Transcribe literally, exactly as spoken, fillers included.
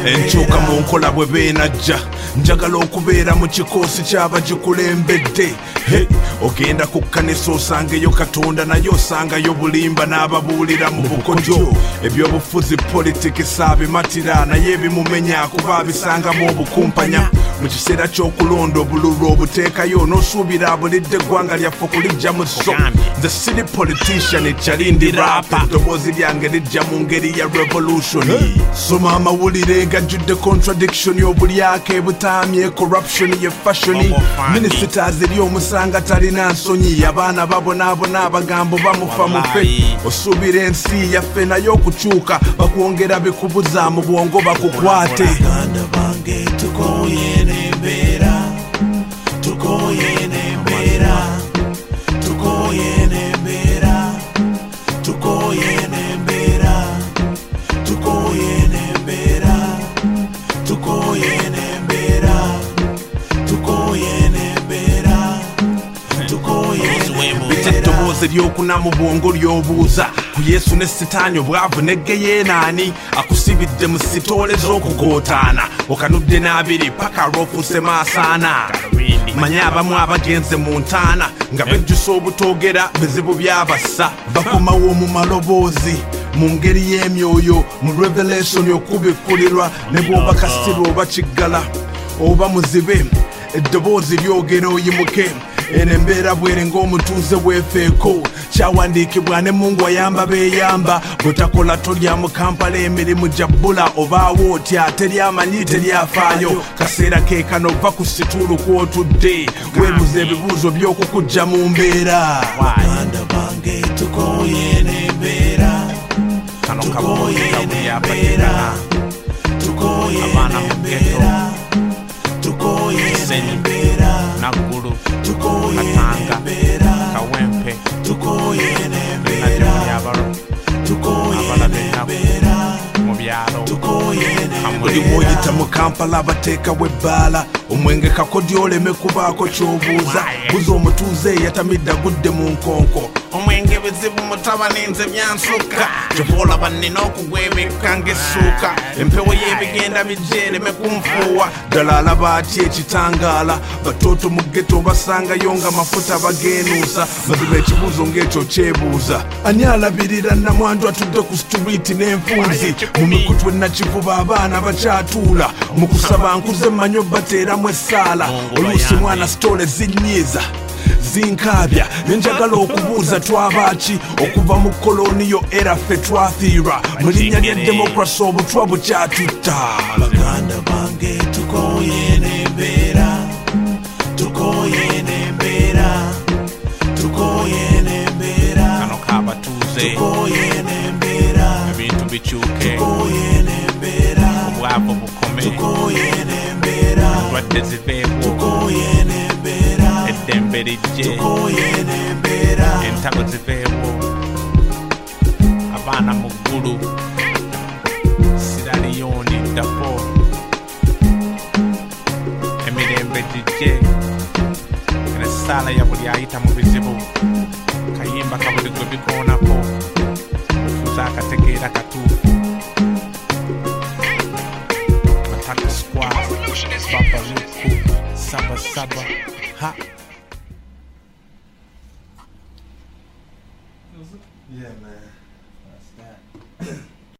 enkyuka mu nkola bwe beenajja njagala okubeera mu kikoosi ky'abagikulembedde. Hey, ogenda ku kkanisa osangeyo Katonda naye osangayo bulimba n'ababuulira mu bukodyo. Ebyobufuzi politikisi abimatira naye ebimumenya kuba abisangamu obukumpanya. Mu kiseera ky'okulonda obululu obuteekayo n'osuubira abulidde eggwanga lyaffe kulijja mu sso. Nze siri politician ekyalindi rapa eddoboozi lyange lijja mu ngeri ya revolution. Soma amawulire gajjudde contradiction obulyako ebutaamye corruption ye fashion. Ministers eri omusanga talina nsonyi abaana babonaabona abagambo bamufa mufe. Osuubira ensi yaffe naye okukyuka bakwongera bikubuza mu bwongo bakukwate. Baganda bange tukoye n'embeera tukoye n'embeera tukoye n'embeera tukoye n'embeera tukoye n'embeera tukoye n'embeera tukoye n'embeera tukoye n'embeera. Eddoboozi eryokuna mu bwongo lyobuuza ku Yesu ne Sitaani obwavu neggeyeenaani akusibidde mu sitoole z'okugootaana okanudde n'abiri paka lw'ofuuse maasaana. Manye abamu abagenze mu ntaana nga bejjusa obutoogera bizibu byabassa bakomawo mu maloboozi mu ngeri y'emyoyo mu revelation okubikkulirwa ne bw'oba kasirwa oba kiggala oba muzibe eddoboozi lyogera oyimuke. Eno embeera bwere ng'omutuuze weefeeko kyawandiikibwa ne Mungu ayamba beeyamba bw'otakola tolya mu Kampala emirimu jabbula obaawo otya teryamanyi teryafaayo kaseera keekano va ku situulu kw'otudde weebuza ebibuuzo by'okukujja mu mbeera. Baganda bange tukoye n'embeera tukoye n'embeera tukoye n'embeera tukoye n'embeera Naggulu tukoye n'embeera Kawempe tukoye n'embeera tukoye n'embeera mu byalo tukoye Buli n'embeera. bw'oyita mu Kampala bateekawo ebbaala omwenge kakodyo oleme kubaako ky'obuuza buza omutuuze yatamidde agudde mu nkonko. omwenge bizibu mutabani nze byansuka kyova bannina okugwebeka ng'essuuka empewo y'ebigenda bijja ereme kunfuuwa. Ddala alaba atya ekitangaala batooto mu ghetto basangayo nga mafuta bageenuusa baziba ekibuuzo ng'ekyo kyebuuza ani alabirira nnamwandu atudde ku situliiti n'enfunzi mu mikutu ennakivuba abaana bakyatuula mu kusaba nkuze mmanyo bateeramu essaala oluusi mwana sitole zinnyiiza zinkaabya nenjagala okubuuza twabaaki okuva mu koloniyo era ffe twafiirwa mu linnya lya demokrasi obutwa bukyatutta. Baganda bange tukoye n'embeera tukoye n'embeera tukoye n'embeera kano kabatuuze tukoye n'embeera ebintu bikyuke tukoye n'embeera obwavu bukome tukoye n'embeera endwadde ziveewo tukoye n'embeera eddembe lijje tukoye n'embeera entalo ziveewo abaana mu ggulu siraliyoni dapo emirembe gijje eno essaala ya buli ayita mu bizibu kayimba kabuli gwe bikoonako otuuza akategeera katuufu mataka squad baba luku saba saba ha. Yeah, man. That's that.